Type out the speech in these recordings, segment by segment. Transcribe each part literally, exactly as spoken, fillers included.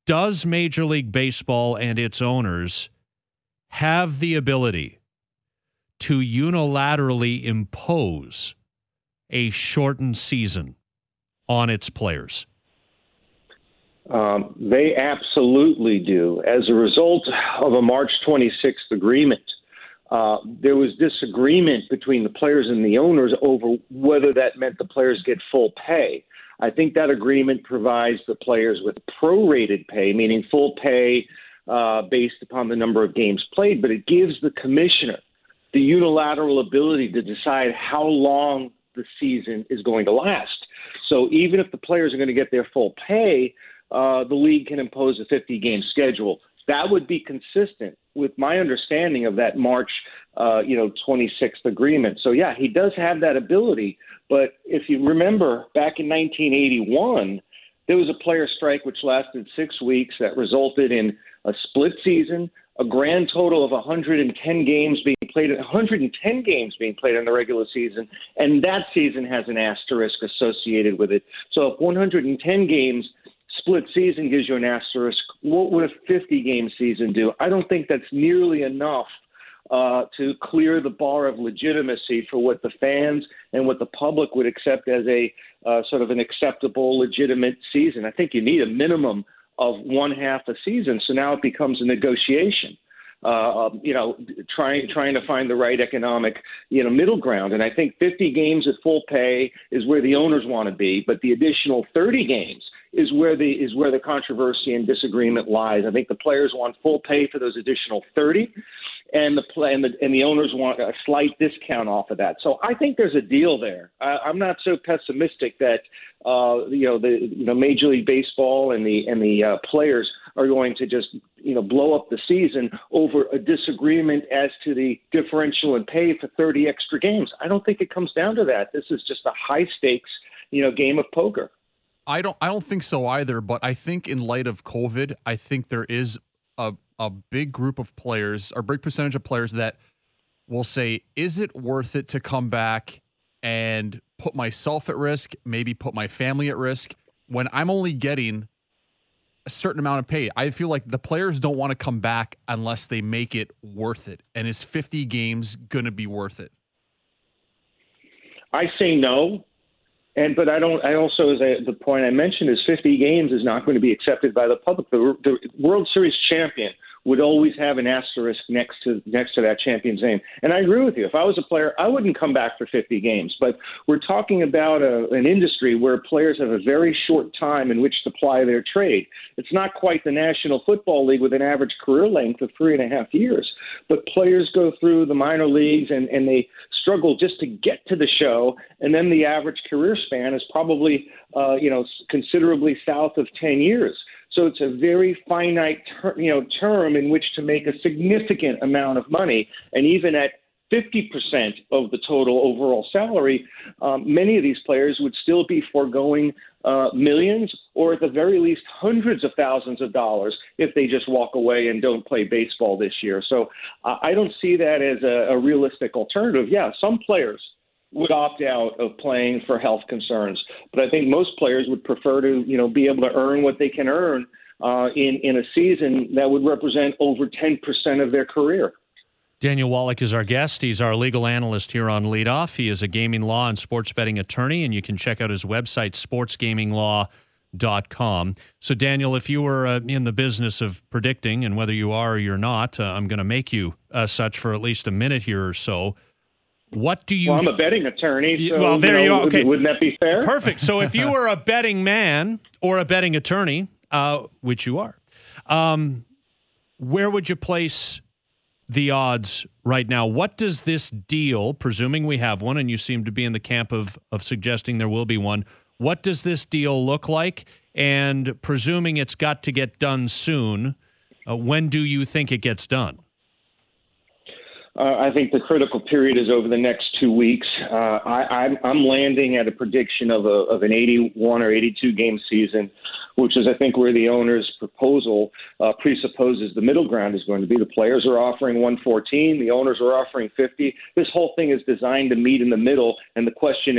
does Major League Baseball and its owners have the ability to unilaterally impose a shortened season on its players? Um, they absolutely do. As a result of a March twenty-sixth agreement, uh, there was disagreement between the players and the owners over whether that meant the players get full pay. I think that agreement provides the players with prorated pay, meaning full pay uh, based upon the number of games played, but it gives the commissioner the unilateral ability to decide how long the season is going to last. So even if the players are going to get their full pay, uh, the league can impose a fifty-game schedule. That would be consistent with my understanding of that March, uh, you know, twenty-sixth agreement. So, yeah, he does have that ability. But if you remember, back in nineteen eighty-one, there was a player strike which lasted six weeks that resulted in a split season, a grand total of one hundred ten games being played, one hundred ten games being played in the regular season, and that season has an asterisk associated with it. So if one hundred ten games split season gives you an asterisk, what would a fifty-game season do? I don't think that's nearly enough uh, to clear the bar of legitimacy for what the fans and what the public would accept as a uh, sort of an acceptable, legitimate season. I think you need a minimum of one half a season, so now it becomes a negotiation. Uh, you know, trying trying to find the right economic, you know, middle ground. And I think fifty games at full pay is where the owners want to be, but the additional thirty games is where the is where the controversy and disagreement lies. I think the players want full pay for those additional thirty, and the play and the and the owners want a slight discount off of that. So I think there's a deal there. I, I'm not so pessimistic that uh, you know the you know Major League Baseball and the and the uh, players are going to just you know blow up the season over a disagreement as to the differential in pay for thirty extra games. I don't think it comes down to that. This is just a high stakes you know game of poker. I don't I don't think so either, but I think in light of COVID, I think there is a a big group of players, or a big percentage of players that will say, is it worth it to come back and put myself at risk, maybe put my family at risk, when I'm only getting a certain amount of pay? I feel like the players don't want to come back unless they make it worth it. And is fifty games going to be worth it? I say no. And but I don't. I also, as I, the point I mentioned, is fifty games is not going to be accepted by the public. The, the World Series champion would always have an asterisk next to next to that champion's name. And I agree with you. If I was a player, I wouldn't come back for fifty games. But we're talking about a, an industry where players have a very short time in which to ply their trade. It's not quite the National Football League with an average career length of three and a half years. But players go through the minor leagues and, and they struggle just to get to the show, and then the average career span is probably, uh, you know, considerably south of ten years. So it's a very finite, ter- you know, term in which to make a significant amount of money, and even at fifty percent of the total overall salary, um, many of these players would still be foregoing uh, millions, or at the very least hundreds of thousands of dollars if they just walk away and don't play baseball this year. So uh, I don't see that as a, a realistic alternative. Yeah, some players would opt out of playing for health concerns, but I think most players would prefer to, you know, be able to earn what they can earn uh, in in a season that would represent over ten percent of their career. Daniel Wallach is our guest. He's our legal analyst here on Lead Off. He is a gaming law and sports betting attorney, and you can check out his website, sports gaming law dot com. So, Daniel, if you were uh, in the business of predicting, and whether you are or you're not, uh, I'm going to make you uh, such for at least a minute here or so. What do you... Well, I'm a betting attorney, so well, there you, know, you are. Okay. Wouldn't that be fair? Perfect. So if you were a betting man or a betting attorney, uh, which you are, um, where would you place the odds right now? What does this deal, presuming we have one, and you seem to be in the camp of, of suggesting there will be one, what does this deal look like? And presuming it's got to get done soon, uh, when do you think it gets done? Uh, I think the critical period is over the next two weeks. Uh, I, I'm, I'm landing at a prediction of a of an eighty-one or eighty-two game season, which is, I think, where the owner's proposal uh, presupposes the middle ground is going to be. The players are offering one fourteen, the owners are offering fifty. This whole thing is designed to meet in the middle, and the question is,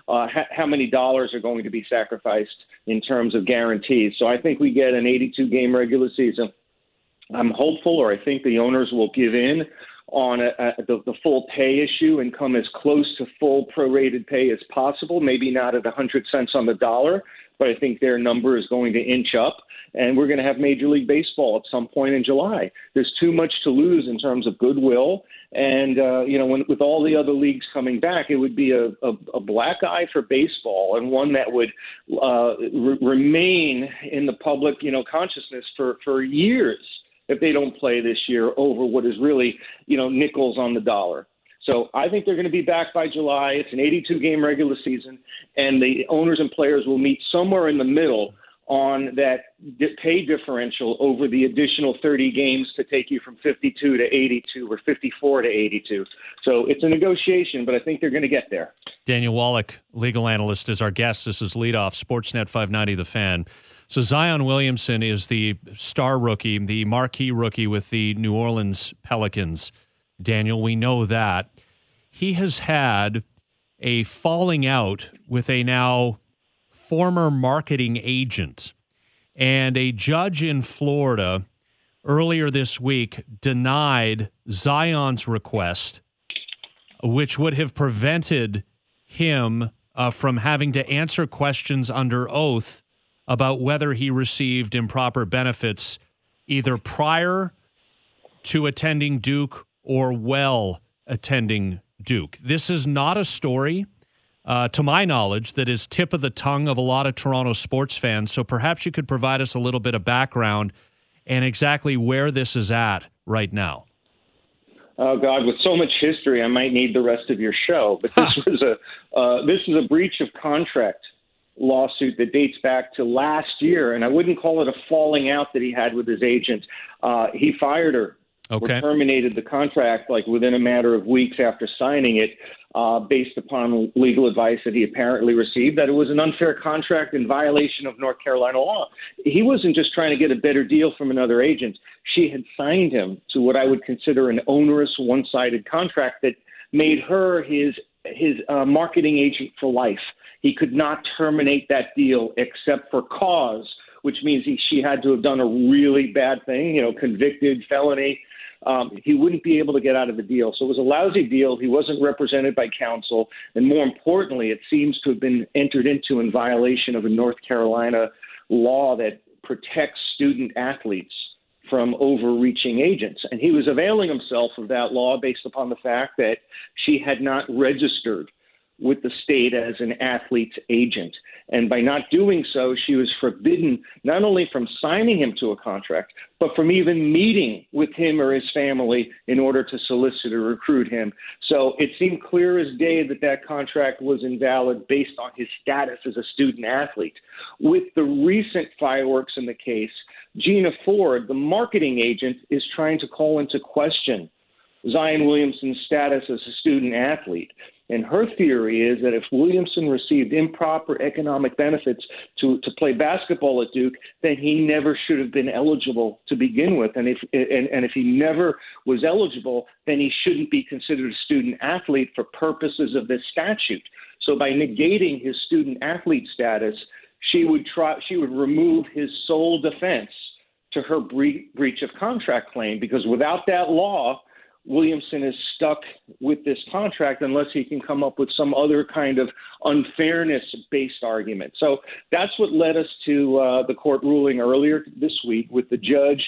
uh, ha- how many dollars are going to be sacrificed in terms of guarantees. So I think we get an eighty-two game regular season. I'm hopeful, or I think the owners will give in on a, a, the, the full pay issue and come as close to full prorated pay as possible, maybe not at one hundred cents on the dollar, but I think their number is going to inch up, and we're going to have Major League Baseball at some point in July. There's too much to lose in terms of goodwill, and, uh, you know, when, with all the other leagues coming back, it would be a, a, a black eye for baseball, and one that would uh, re- remain in the public, you know, consciousness for, for years if they don't play this year over what is really, you know, nickels on the dollar. So I think they're going to be back by July. It's an eighty-two game regular season, and the owners and players will meet somewhere in the middle on that pay differential over the additional thirty games to take you from fifty-two to eighty-two or fifty-four to eighty-two. So it's a negotiation, but I think they're going to get there. Daniel Wallach, legal analyst, is our guest. This is Leadoff, Sportsnet five ninety The Fan. So Zion Williamson is the star rookie, the marquee rookie with the New Orleans Pelicans. Daniel, we know that. He has had a falling out with a now former marketing agent. And a judge in Florida earlier this week denied Zion's request, which would have prevented him uh, from having to answer questions under oath about whether he received improper benefits either prior to attending Duke or while attending Duke. This is not a story, uh, to my knowledge, that is tip of the tongue of a lot of Toronto sports fans. So perhaps you could provide us a little bit of background and exactly where this is at right now. Oh God, with so much history, I might need the rest of your show. But this was a uh, this is a breach of contract lawsuit that dates back to last year, and I wouldn't call it a falling out that he had with his agent. Uh, he fired her, okay. or terminated the contract like within a matter of weeks after signing it, uh, based upon legal advice that he apparently received that it was an unfair contract in violation of North Carolina law. He wasn't just trying to get a better deal from another agent. She had signed him to what I would consider an onerous, one-sided contract that made her his his uh, marketing agent for life. He could not terminate that deal except for cause, which means he, she had to have done a really bad thing, you know, convicted, felony. Um, he wouldn't be able to get out of the deal. So it was a lousy deal. He wasn't represented by counsel. And more importantly, it seems to have been entered into in violation of a North Carolina law that protects student athletes from overreaching agents. And he was availing himself of that law based upon the fact that she had not registered with the state as an athlete's agent. And by not doing so, she was forbidden not only from signing him to a contract, but from even meeting with him or his family in order to solicit or recruit him. So it seemed clear as day that that contract was invalid based on his status as a student athlete. With the recent fireworks in the case, Gina Ford, the marketing agent, is trying to call into question Zion Williamson's status as a student athlete. And her theory is that if Williamson received improper economic benefits to, to play basketball at Duke, then he never should have been eligible to begin with. And if and, and if he never was eligible, then he shouldn't be considered a student athlete for purposes of this statute. So by negating his student athlete status, she would try she would remove his sole defense to her bre- breach of contract claim, because without that law, Williamson is stuck with this contract unless he can come up with some other kind of unfairness-based argument. So that's what led us to uh, the court ruling earlier this week, with the judge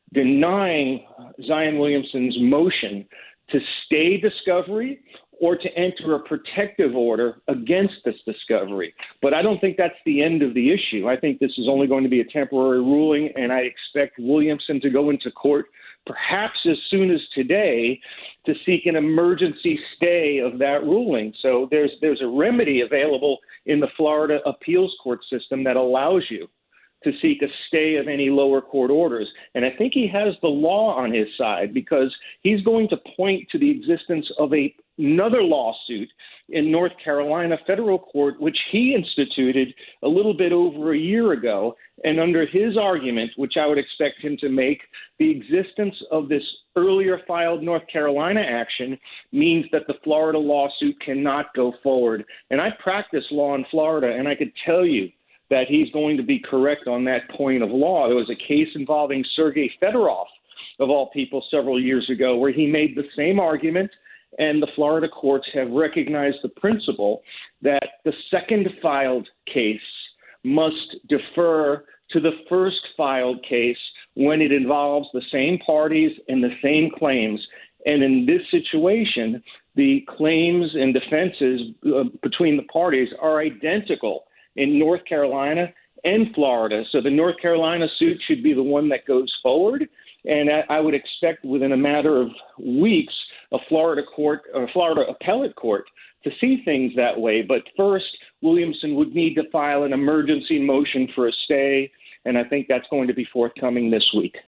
denying Zion Williamson's motion to stay discovery or to enter a protective order against this discovery. But I don't think that's the end of the issue. I think this is only going to be a temporary ruling, and I expect Williamson to go into court perhaps as soon as today to seek an emergency stay of that ruling. So there's there's a remedy available in the Florida appeals court system that allows you to seek a stay of any lower court orders. And I think he has the law on his side, because he's going to point to the existence of a another lawsuit in North Carolina federal court, which he instituted a little bit over a year ago. And under his argument, which I would expect him to make, the existence of this earlier filed North Carolina action means that the Florida lawsuit cannot go forward. And I practice law in Florida, and I could tell you that he's going to be correct on that point of law. There was a case involving Sergei Fedorov, of all people, several years ago, where he made the same argument, and the Florida courts have recognized the principle that the second filed case must defer to the first filed case when it involves the same parties and the same claims. And in this situation, the claims and defenses uh, between the parties are identical in North Carolina and Florida. So the North Carolina suit should be the one that goes forward. And I, I would expect within a matter of weeks, a Florida court, or Florida appellate court, to see things that way. But first, Williamson would need to file an emergency motion for a stay, and I think that's going to be forthcoming this week.